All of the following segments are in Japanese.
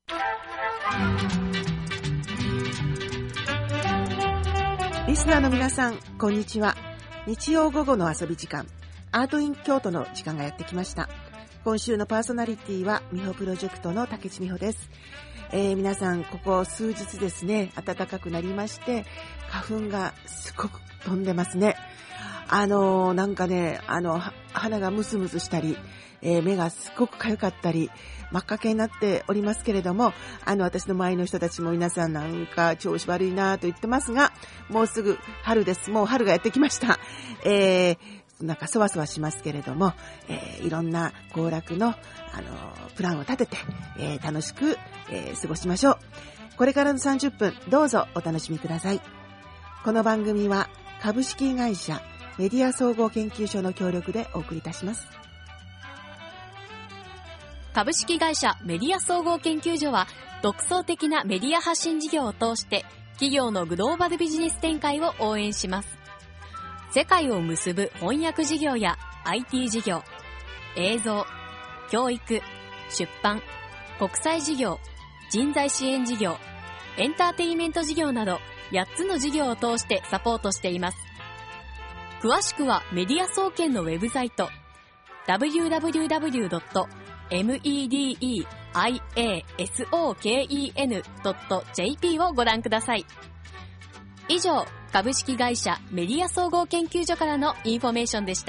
リスナーの皆さん、こんにちは。日曜午後の遊び時間、アートイン京都の時間がやってきました。今週のパーソナリティは美穂プロジェクトの竹地美穂です。皆さん、ここ数日ですね、暖かくなりまして、花粉がすごく飛んでますね。なんかね、鼻がムスムスしたり、目がすごく痒かったり、真っ赤けになっておりますけれども、私の周りの人たちも皆さんなんか調子悪いなと言ってますが、もうすぐ春です。もう春がやってきました。なんかそわそわしますけれども、いろんな行楽の、プランを立てて、楽しく、過ごしましょう。これからの30分、どうぞお楽しみください。この番組は株式会社メディア総合研究所の協力でお送りいたします。 株式会社メディア総合研究所は独創的なメディア発信事業を通して企業のグローバルビジネス展開を応援します。世界を結ぶ翻訳事業や IT 事業、映像、教育、出版、国際事業、人材支援事業、エンターテインメント事業など8つの事業を通してサポートしています。詳しくはメディア総研のウェブサイト www.mediasoken.jp をご覧ください。以上、株式会社メディア総合研究所からのインフォメーションでした。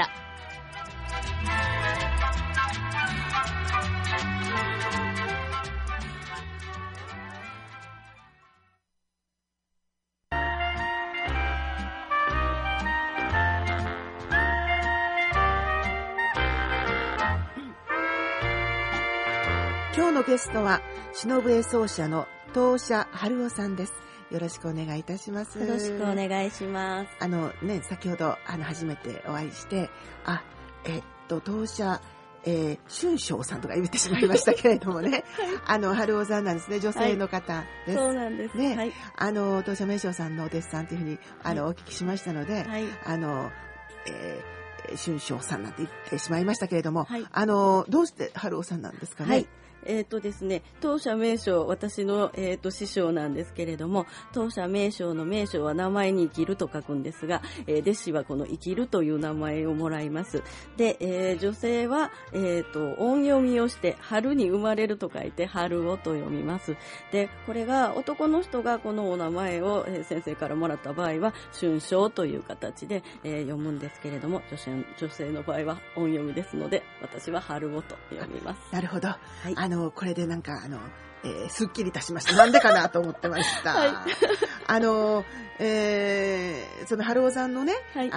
今日のゲストは篠笛奏者の当社春夫さんです。よろしくお願いいたします。 よろしくお願いします。 先ほど初めてお会いして、当社春章さんとか言ってしまいましたけれどもね、春夫さんなんですね。女性の方です。 そうなんですね。 はい、 当社名称さんのお弟子さんというふうにお聞きしましたので、春章さんなんて言ってしまいましたけれども、どうして春夫さんなんですかね。 ですね、当社名称、私の、師匠なんですけれども、当社名称の名称は名前に生きると書くんですが、弟子はこの生きるという名前をもらいます。で、女性は、音読みをして、春に生まれると書いて、春をと読みます。で、これが男の人がこのお名前を、先生からもらった場合は、春章という形で、読むんですけれども、女性の場合は音読みですので、私は春をと読みます。 なるほど。これでなんかすっきりいたしました。なんでかなと思ってました。その春夫さんのね、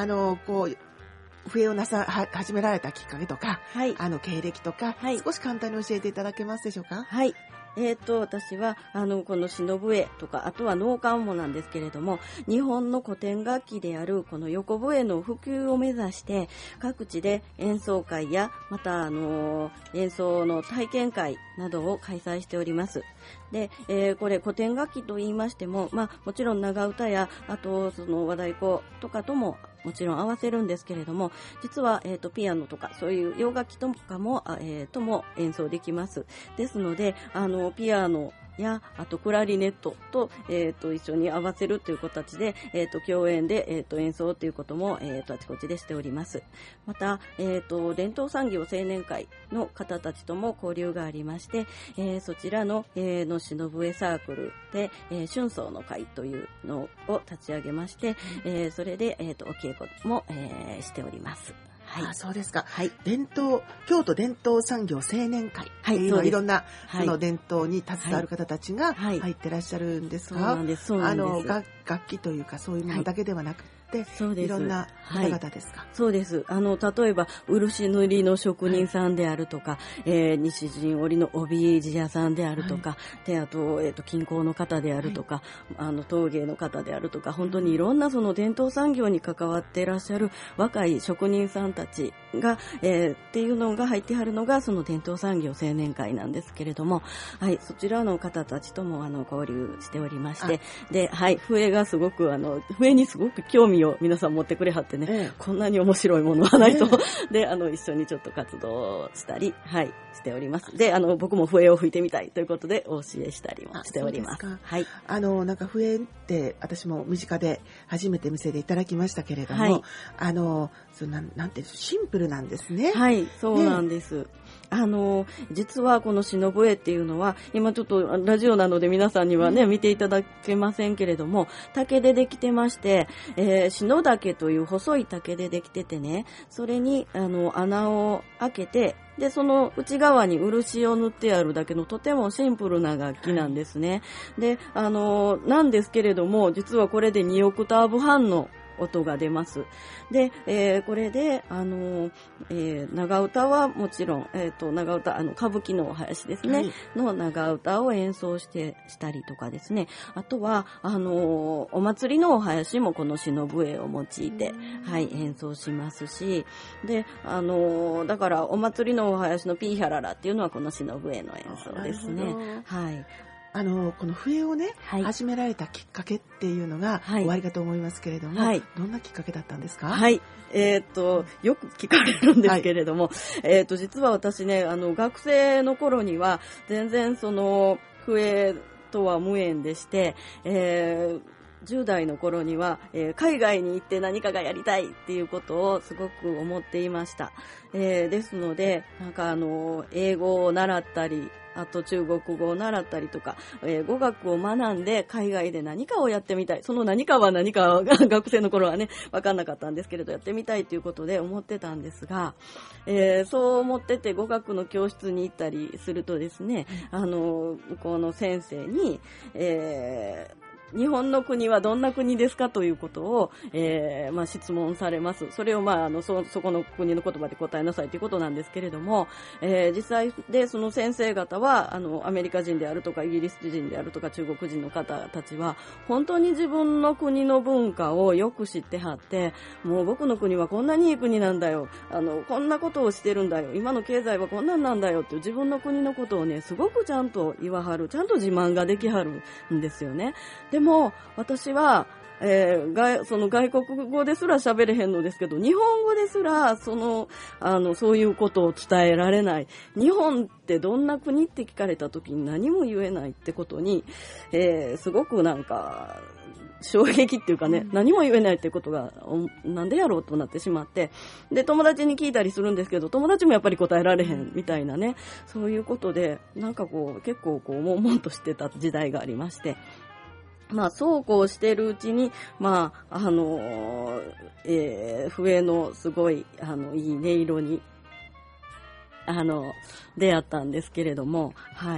笛を始められたきっかけとか、経歴とか、少し簡単に教えていただけますでしょうか。 はい。私は、この篠笛とか、あとは能管もなんですけれども、日本の古典楽器であるこの横笛の普及を目指して、各地で演奏会や、また、演奏の体験会などを開催しております。で、これ古典楽器と言いましても、もちろん長唄や、あと、その和太鼓とかとも、もちろん合わせるんですけれども、実は、ピアノとかそういう洋楽器とかも、とも演奏できます。ですので、ピアノや、あとクラリネットと、一緒に合わせるという形で、共演で、演奏ということも、あちこちでしております。また、伝統産業青年会の方たちとも交流がありまして、そちらの、の篠笛サークルで、春奏の会というのを立ち上げまして、それで、お稽古も、しております。 そうですか。京都伝統産業青年会っていうのは、いろんな、その伝統に携わる方たちが入ってらっしゃるんですが、楽器というかそういうものだけではなくて、いろんな方々ですか。 そうです。例えば漆塗りの職人さんであるとか、西陣織の帯地屋さんであるとか、で、あと、金工の方であるとか、陶芸の方であるとか、本当にいろんなその伝統産業に関わっていらっしゃる若い職人さんたちが、っていうのが入ってはるのがその伝統産業青年会なんですけれども、そちらの方たちとも交流しておりまして、で、笛がすごく笛にすごく興味味を皆さん持ってくれはってね、こんなに面白いものはないと、で一緒にちょっと活動したり、しております。で僕も笛を吹いてみたいということでお教えしたりもしております。はい、 なんか笛って私も身近で初めて見せていただきましたけれども、なんていうシンプルなんですね。 はい、そうなんです。実はこの篠笛っていうのは、今ちょっとラジオなので皆さんにはね、見ていただけませんけれども、竹でできてまして、篠竹という細い竹でできててね、それに穴を開けて、でその内側に漆を塗ってあるだけのとてもシンプルな楽器なんですね。でなんですけれども、実はこれで2オクターブ半の音が出ます。で、これで長唄はもちろん、長唄歌舞伎のお囃子ですね、の長唄を演奏したりとかですね、あとはお祭りのお囃子もこの篠笛を用いて、演奏しますし、でだからお祭りのお囃子のピーヒャララっていうのはこの篠笛の演奏ですね。はい。 この笛をね、始められたきっかけっていうのが終わりかと思いますけれども、どんなきっかけだったんですか？ はい。よく聞かれるんですけれども、実は私ね、学生の頃には全然その笛とは無縁でして、10代の頃には、海外に行って何かがやりたいっていうことをすごく思っていました。ですので、なんか英語を習ったり、あと中国語を習ったりとか、語学を学んで海外で何かをやってみたい。その何かは何かが学生の頃はね、分かんなかったんですけれど、やってみたいということで思ってたんですが、そう思ってて語学の教室に行ったりするとですね、向こうの先生に、日本の国はどんな国ですかということを、質問されます。それをそこの国の言葉で答えなさいということなんですけれども、実際でその先生方はアメリカ人であるとかイギリス人であるとか中国人の方たちは本当に自分の国の文化をよく知ってはって、もう僕の国はこんなにいい国なんだよ、こんなことをしてるんだよ、今の経済はこんなんなんだよっていう自分の国のことをね、すごくちゃんと言わはる、ちゃんと自慢ができはるんですよね。でも私は、その外国語ですら喋れへんのですけど、日本語ですらそういうことを伝えられない。日本ってどんな国って聞かれた時に何も言えないってことに、すごくなんか衝撃っていうかね、何も言えないってことがなんでやろうとなってしまって、で友達に聞いたりするんですけど、友達もやっぱり答えられへんみたいなね、そういうことでなんか結構悶々としてた時代がありまして、そうこうしてるうちに、笛のすごい、いい音色に、出会ったんですけれども、はい。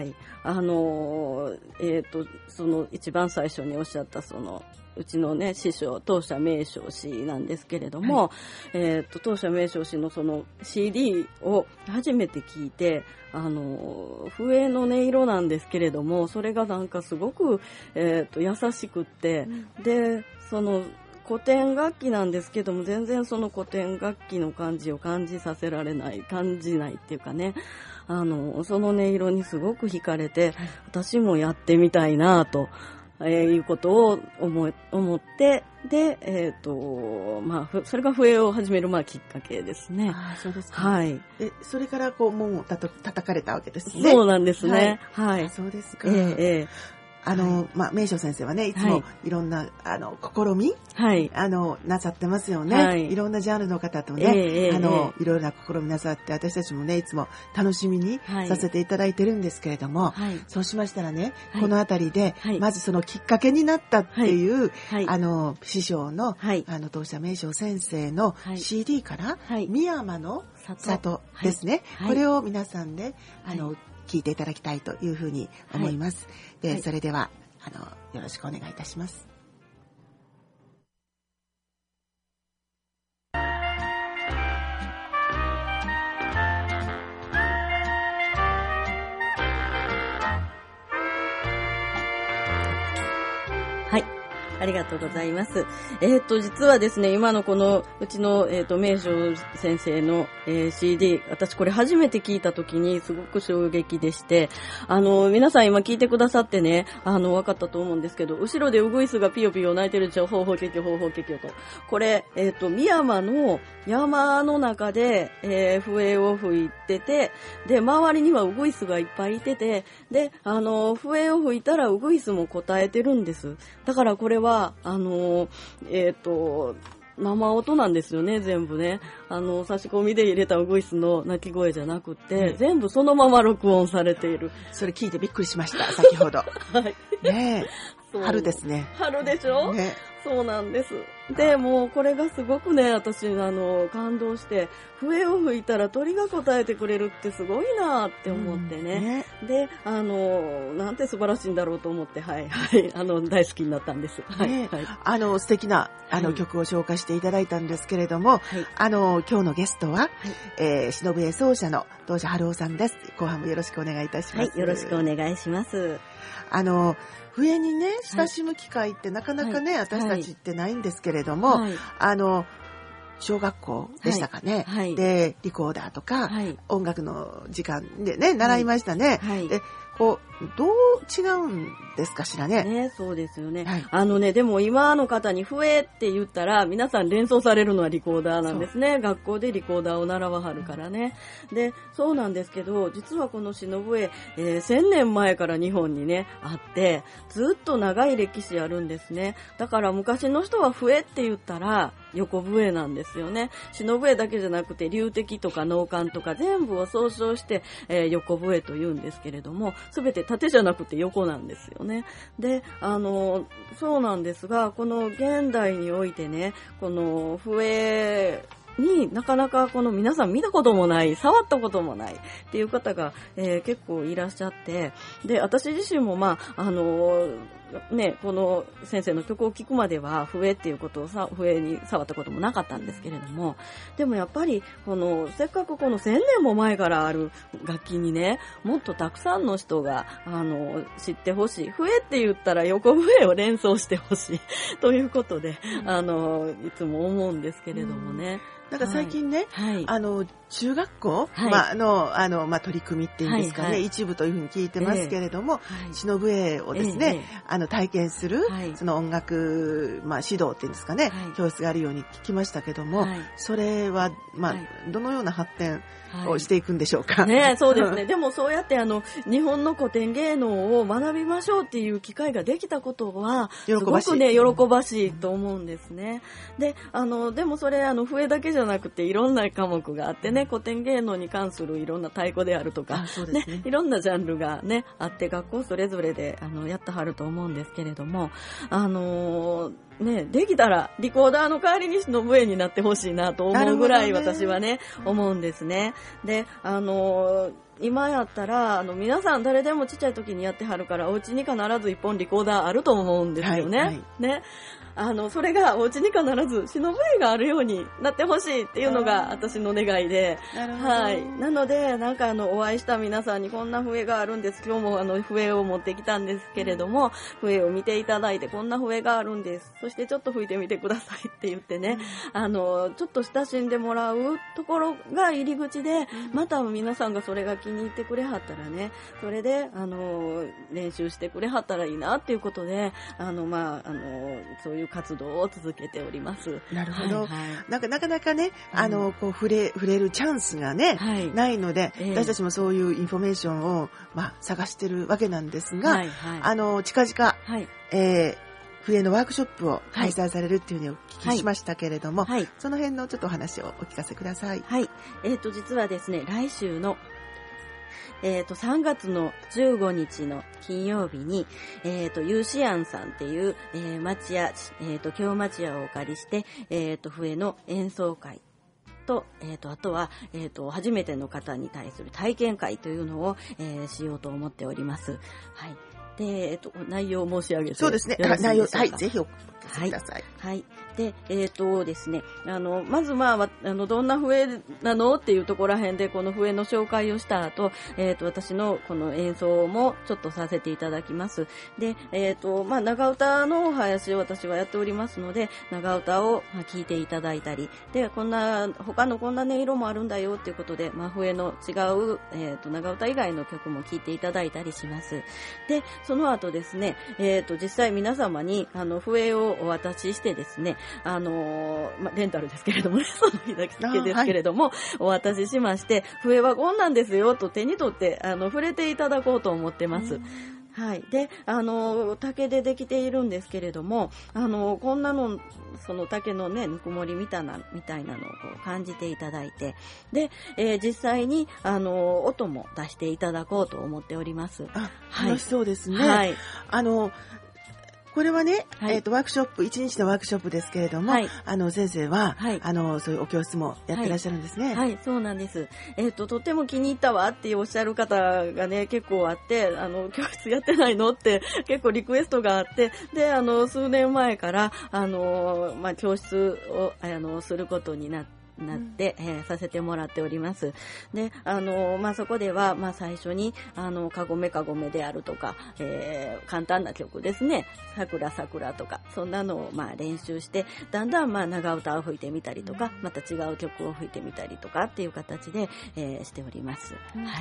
その一番最初におっしゃった、うちのね、師匠、当社名称師なんですけれども、当社名称師のその CD を初めて聞いて、笛の音色なんですけれども、それがなんかすごく、優しくって、で、その古典楽器なんですけども、全然その古典楽器の感じを感じないっていうかね、その音色にすごく惹かれて、私もやってみたいなと。いうことを思ってで、それが笛を始めるきっかけですね。 そうですか。 はい。 それから門を叩かれたわけですね。 そうなんですね。はい。 そうですか。名称先生はね、いつもいろんな、試み、なさってますよね。いろんなジャンルの方とね、いろいろな試みなさって、私たちもね、いつも楽しみにさせていただいてるんですけれども、そうしましたらね、このあたりで、まずそのきっかけになったっていう、師匠の、当社名称先生の CD から、深山の里ですね。これを皆さんで、聞いていただきたいというふうに思います。で、それではよろしくお願いいたします。 はい。 ありがとうございます。実はですね、今のこのうちの名将先生の、CD、私これ初めて聞いた時にすごく衝撃でして、皆さん今聞いてくださってね、分かったと思うんですけど、後ろでウグイスがピヨピヨ鳴いてるでしょ、ほうほうけきょほうほうけきょと。これ深山の山の中で、笛を吹いてて、で周りにはウグイスがいっぱいいてて、で笛を吹いたらウグイスも答えてるんです。だからこれは生音なんですよね、全部ね。差し込みで入れたウグイスの鳴き声じゃなくて、全部そのまま録音されている。 それ聞いてびっくりしました、先ほど。 はい。 ねえ。春ですね。 春でしょ？ ね。 そうなんです。で、もうこれがすごくね、私、感動して、笛を吹いたら鳥が答えてくれるってすごいなって思ってね。で、なんて素晴らしいんだろうと思って、はい、はい、大好きになったんです。はい。 ね、 はい、 素敵な、曲を紹介していただいたんですけれども、はい、今日のゲストは、忍笛奏者の当社春夫さんです。後半もよろしくお願いいたします。 はい、よろしくお願いします。 笛にね、親しむ機会ってなかなかね、はい、私たちってないんですけれども、はい、小学校でしたかね、はい、で、リコーダーとか、はい、音楽の時間でね、習いましたね。はい、で、どう違うんですかしらね。 ね、そうですよね。はい、でも今の方に笛って言ったら、皆さん連想されるのはリコーダーなんですね。学校でリコーダーを習わはるからね。で、そうなんですけど、実はこの篠笛、1000年前から日本にね、あって、ずっと長い歴史あるんですね。だから昔の人は笛って言ったら、横笛なんですよね。篠笛だけじゃなくて、龍笛とか能管とか全部を総称して、横笛と言うんですけれども、すべて縦じゃなくて横なんですよね。で、そうなんですが、この現代においてね、この笛になかなかこの皆さん見たこともない、触ったこともないっていう方が、結構いらっしゃって、で、私自身もね、この先生の曲を聴くまでは笛っていうことを笛に触ったこともなかったんですけれども、でもやっぱりせっかくこの1000年も前からある楽器にね、もっとたくさんの人が知ってほしい。笛って言ったら横笛を連想してほしいということで、いつも思うんですけれどもね。 なんか最近ね、はい、中学校、はい、取り組みっていうんですかね、はいはい、一部というふうに聞いてますけれども、篠笛をですね、体験する、その音楽、指導っていうんですかね、教室があるように聞きましたけども、それは、どのような発展をしていくんでしょうか。 ね、そうですね。でもそうやって日本の古典芸能を学びましょうっていう機会ができたことは、すごくね、喜ばしいと思うんですね。で、でもそれ、笛だけじゃなくていろんな科目があってね、古典芸能に関するいろんな太鼓であるとか、ね、いろんなジャンルがね、あって学校それぞれでやってはると思うんですけれども、ね、できたらリコーダーの代わりに篠笛になってほしいなと思うぐらい私はね、思うんですね。で、今やったら皆さん誰でもちっちゃい時にやってはるからお家に必ず一本リコーダーあると思うんですよね。はいはい、ね。それがお家に必ず篠笛があるようになってほしいっていうのが私の願いで、はい。なので、なんかお会いした皆さんにこんな笛があるんです。今日も笛を持ってきたんですけれども、笛を見ていただいてこんな笛があるんです。そしてちょっと吹いてみてくださいって言ってね、ちょっと親しんでもらうところが入り口で、また皆さんがそれが気に入ってくれはったらね、それで、練習してくれはったらいいなっていうことで、そういう活動を続けております。 なるほど。はいはい、なかなかね、こう触れるチャンスがね、はい、ないので、私たちもそういうインフォメーションを、探してるわけなんですが、はいはい、近々、はい、笛のワークショップを開催されるっていうふうにお聞きしましたけれども、はいはい、その辺のちょっとお話をお聞かせください。 はい。実はですね、来週の3月の15日の金曜日に、ユーシアンさんっていう、町屋、京町屋をお借りして、笛の演奏会と、あとは、初めての方に対する体験会というのを、しようと思っております。はい。で、内容を申し上げて。 そうですね。内容、はい、ぜひお聞せてください。 はい。で、ですね、まずどんな笛なのっていうところら辺でこの笛の紹介をした後、私のこの演奏もちょっとさせていただきます。で、長唄のお囃子を私はやっておりますので、長唄を聴いていただいたり、で、他のこんな音色もあるんだよっていうことで、笛の違う、長唄以外の曲も聴いていただいたりします。で、その後ですね、実際皆様に、笛をお渡ししてですね、レンタルですけれどもね、その日だけですけれども、お渡ししまして、笛はこんなんですよと手に取って、触れていただこうと思ってます。はい。で、竹でできているんですけれども、こんなの、その竹のね、ぬくもりみたいなのをこう感じていただいて、で、実際に、音も出していただこうと思っております。 楽しそうですね。 はい。 これはね、 はい、 ワークショップ、1日のワークショップですけれども、はい、先生は、はい、そういうお教室もやってらっしゃるんですね。 はい、そうなんです。とっても気に入ったわっておっしゃる方がね、結構あって、教室やってないのって結構リクエストがあって、で、数年前から、教室を、することになって、させてもらっております。で、そこでは、最初に、かごめかごめであるとか、簡単な曲ですね。桜桜とか、そんなのを、練習して、だんだん、長唄を吹いてみたりとか、また違う曲を吹いてみたりとかっていう形で、しております。はい。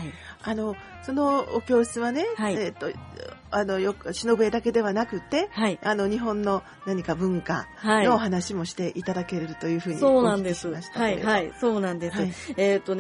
そのお教室はね、はい、篠笛だけではなくて、はい、日本の何か文化のお話もしていただけるというふうにお聞きしました。 はい、はい、そうなんです。はい、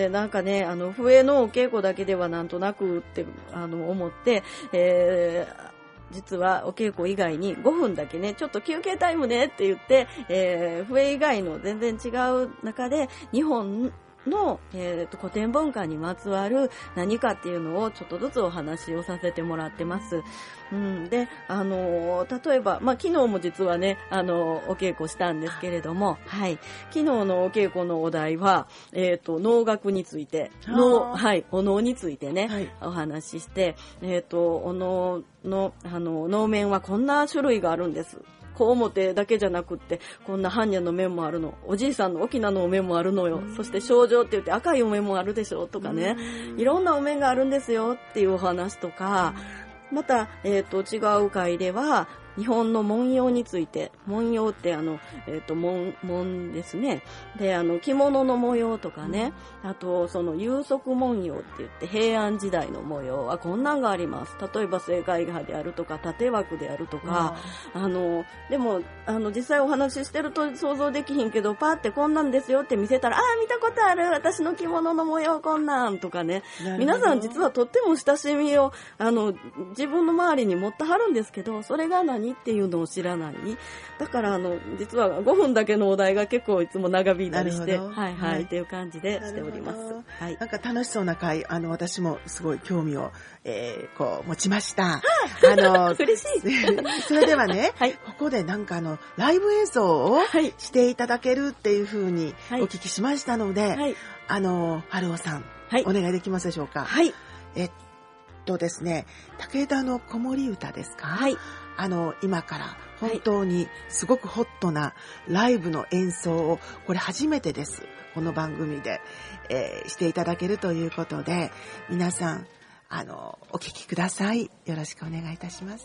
なんかね、笛のお稽古だけではなんとなくって思って、実はお稽古以外に5分だけね、ちょっと休憩タイムねって言って、笛以外の全然違う中で日本の、古典文化にまつわる何かっていうのをちょっとずつお話をさせてもらってます。で、例えば、昨日も実はね、お稽古したんですけれども、はい。昨日のお稽古のお題は、能楽について、はい、お能についてね、はい、お話しして、お能の、能面はこんな種類があるんです。小表だけじゃなくって、こんな般若の面もあるの。おじいさんの沖縄のお面もあるのよ。そして症状って言って赤いお面もあるでしょとかね。いろんなお面があるんですよっていうお話とか、また、違う回では、日本の文様について、文様って紋ですね。で、着物の模様とかね、あと、その有足文様って言って、平安時代の模様はこんなんがあります。例えば、正解画であるとか、縦枠であるとか、でも、実際お話ししてると想像できひんけど、パーってこんなんですよって見せたら、見たことある私の着物の模様こんなんとかね。皆さん実はとっても親しみを、自分の周りに持ってはるんですけど、それが何っていうのを知らない。だから実は5分だけのお題が結構いつも長引いたりして、はいはい、っていう感じでしております。はい。 なんか楽しそうな回、私もすごい興味を、持ちました。 嬉しい。 それではね、はい、ここでなんかライブ演奏をしていただけるっていうふうにお聞きしましたので、はい、春尾さん、はい、お願いできますでしょうか。 はい。 ですね、武田の子守歌ですか？ はい。 今から本当にすごくホットなライブの演奏を、これ初めてです。この番組で、していただけるということで、皆さん、お聞きください。よろしくお願いいたします。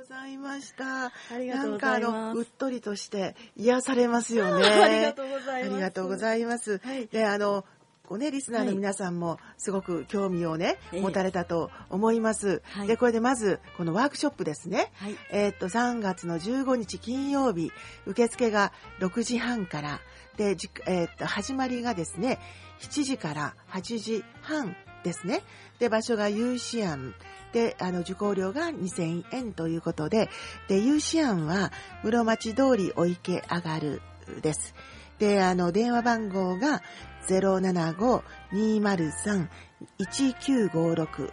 ざいました。 ありがとうございます。 うっとりとして癒されますよね。 ありがとうございます。 ありがとうございます。はい、で、リスナーの皆さんもすごく興味をね、持たれたと思います。で、これでまず、このワークショップですね。3月の15日金曜日、受付が6時半から、で、始まりがですね、7時から8時半ですね。で、場所がユーシアン。で、受講料が2000円ということで、で、ユーシアンは室町通りお池上がるです。で、電話番号が 075-203-1956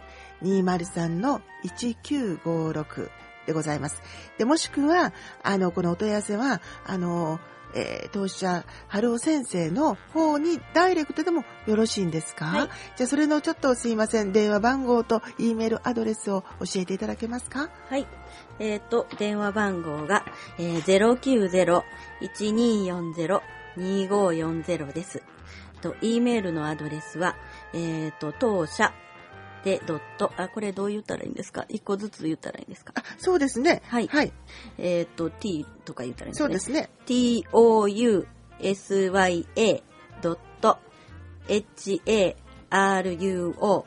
203-1956でございます。で、もしくは、このお問い合わせは、当社春尾先生の方にダイレクトでもよろしいんですか？はい、じゃあそれのちょっとすいません、電話番号と E メールアドレスを教えていただけますか？ はい。電話番号が、090-1240-2540 です。E メールのアドレスは、当社でこれどう言ったらいいんですか？一個ずつ言ったらいいんですか？ そうですね。 はい。 はい。 t とか言ったらいいんですかね？ そうですね。 tousya.haruo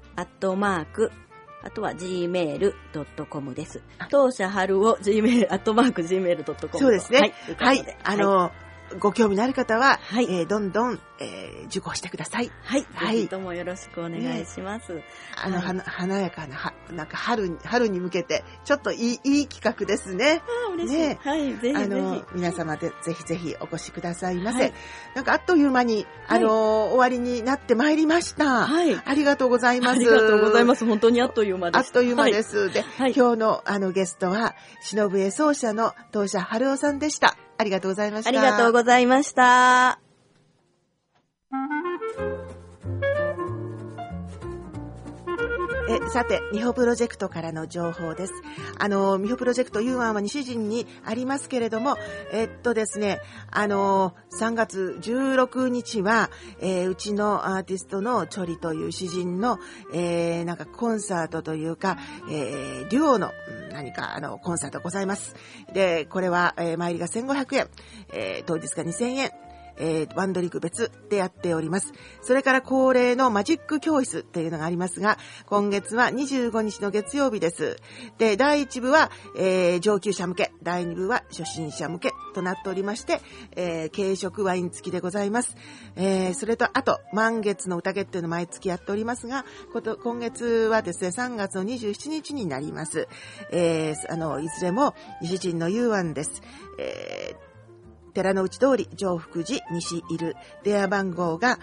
あとは gmail.com です。当社春を gmail.com そうですね。はい。 はいご興味のある方は、はい、どんどん、受講してください。 はい。はい。ぜひともよろしくお願いします。ね、 華やかな、なんか春に向けて、ちょっといい企画ですね。 嬉しい。ね、はい。ぜひぜひ。 皆様でぜひぜひお越しくださいませ。はい、なんかあっという間に、終わりになってまいりました。はい。ありがとうございます。 ありがとうございます。本当にあっという間です。 あっという間です。はい、で、はい、今日のゲストは、篠笛奏者の当社春尾さんでした。ありがとうございました。 ありがとうございました。 さて、ミホプロジェクトからの情報です。ミホプロジェクト U1 は西陣にありますけれども、ですね、3月16日は、うちのアーティストのチョリという詩人の、なんかコンサートというか、デュオの何かコンサートございます。で、これは、前入りが1500円、当日が2000円。ワンドリンク別でやっております。それから恒例のマジック教室っていうのがありますが、今月は25日の月曜日です。で、第1部は、上級者向け、第2部は初心者向けとなっておりまして、軽食ワイン付きでございます。それと、あと、満月の宴っていうのを毎月やっておりますが、今月はですね、3月の27日になります。いずれも西陣のU1です。寺の内通り常福寺西いる。電話番号が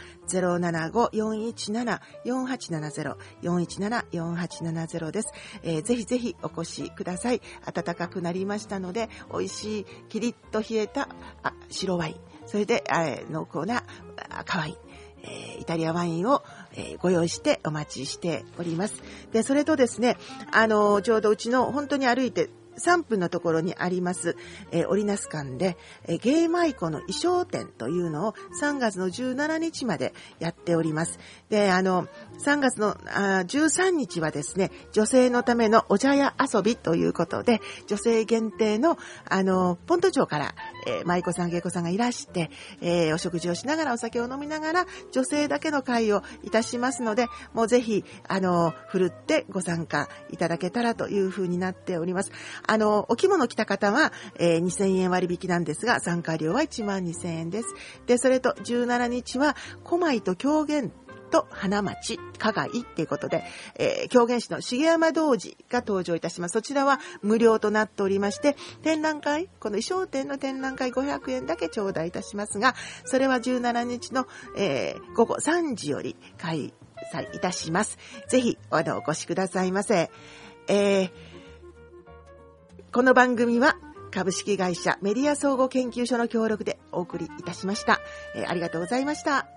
075-417-4870 417-4870 です。ぜひぜひお越しください。暖かくなりましたので、美味しいキリッと冷えた白ワイン、それで濃厚な赤ワイン、イタリアワインを、ご用意してお待ちしております。で、それとですね、ちょうどうちの本当に歩いて3分のところにあります、オリナス館で、芸舞妓の衣装展というのを3月の17日までやっております。で、3月の13日はですね、女性のためのお茶屋遊びということで、女性限定の、ポント町から、舞妓さん芸妓さんがいらして、お食事をしながらお酒を飲みながら女性だけの会をいたしますので、もうぜひふるってご参加いただけたらというふうになっております。お着物着た方は、2000円割引なんですが、参加料は12000円です。で、それと17日は小舞と狂言と花町花街っていうことで、狂言師の重山童子が登場いたします。そちらは無料となっておりまして、展覧会、この衣装展の展覧会500円だけ頂戴いたしますが、それは17日の、午後3時より開催いたします。ぜひお越しくださいませ。この番組は株式会社メディア総合研究所の協力でお送りいたしました。ありがとうございました。